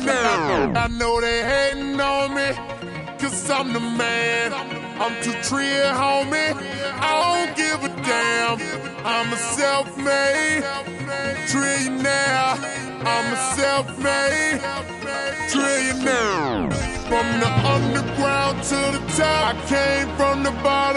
trillionaire. I know they hating on me, cause I'm the man. I'm too trill, homie. I don't give a damn. I'm a self-made trillionaire. I'm a self-made trillionaire. From the underground to the top, I came from the bottom.